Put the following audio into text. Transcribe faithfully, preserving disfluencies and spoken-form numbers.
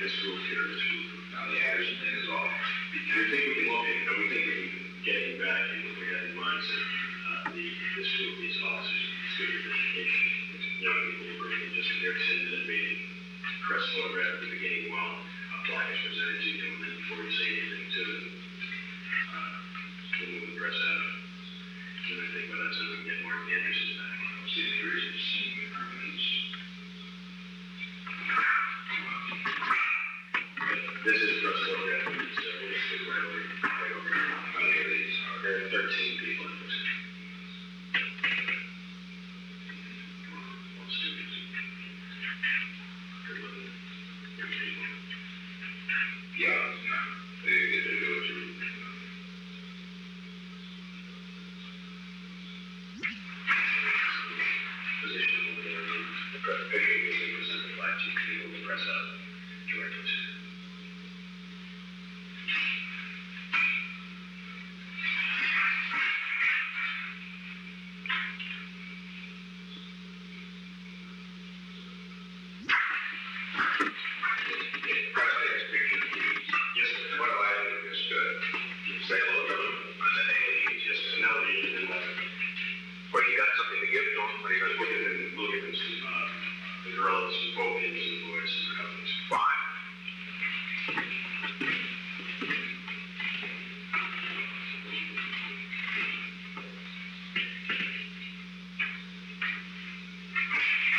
this group here, this group. Now the Anderson thing is off. We think we can look at, and we think we can get him back, and we had in mind, so, uh, the, this group, these officers, it's good education, young people who bring in just their attendance and being press photograph at the beginning while a plaque is presented to you, and then before you say anything to them, uh, we'll move the press out. And I think by that time we can get Mark Anderson back. See if there is a scene permits. This is press photograph, so we'll just do right over, right over here. Okay, these are. There are thirteen people in this. All students. Good looking young people. Yeah, they, they, they go through. Position over there, the press picture, we present the flag chief, people will press out.